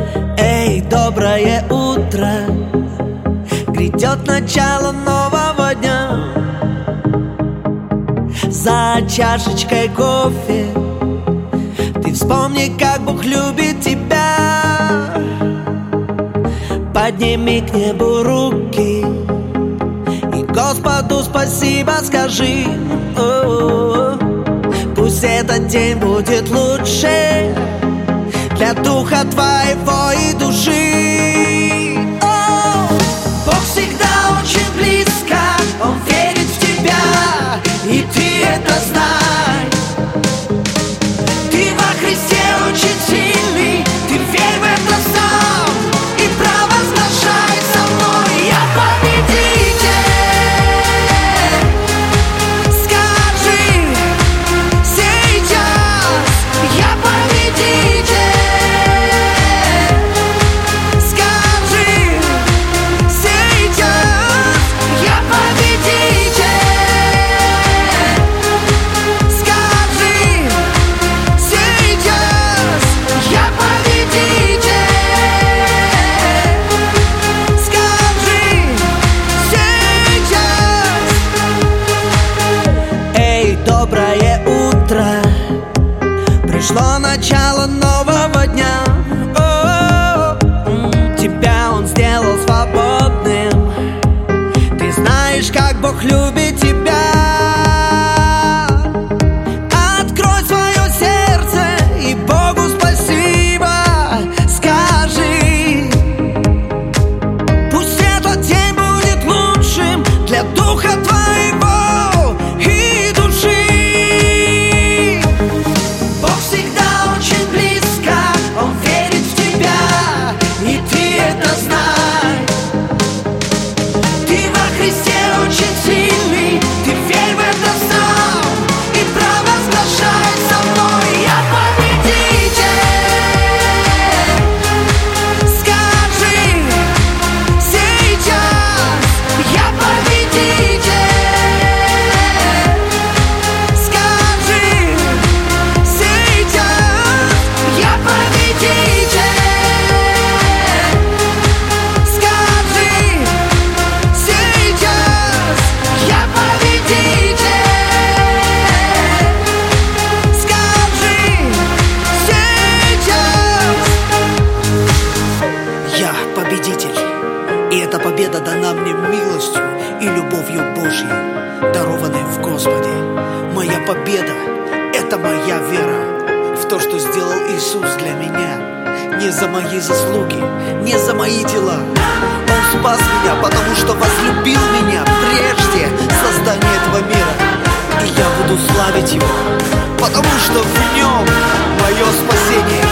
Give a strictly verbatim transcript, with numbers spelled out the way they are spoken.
Эй, доброе утро, грядет начало нового дня. За чашечкой кофе ты вспомни, как Бог любит тебя. Подними к небу руки и Господу спасибо скажи. О-о-о. Пусть этот день будет лучше для духа твоего и души. О, Бог всегда очень близко, Он верит в тебя, и ты это знай. Ты во Христе очень сильный, ты верь в это сам и провозглашай со мной: я победитель. Скажи сейчас: я победитель. Доброе утро, пришло начало нового дня. О-о-о. Тебя Он сделал свободным. Ты знаешь, как Бог любит тебя. Открой свое сердце и Богу спасибо скажи. Пусть этот день будет лучшим для духа твоего. И эта победа дана мне милостью и любовью Божьей, дарованной в Господе. Моя победа – это моя вера в то, что сделал Иисус для меня. Не за мои заслуги, не за мои дела. Он спас меня, потому что возлюбил меня прежде создания этого мира. И я буду славить Его, потому что в Нем мое спасение.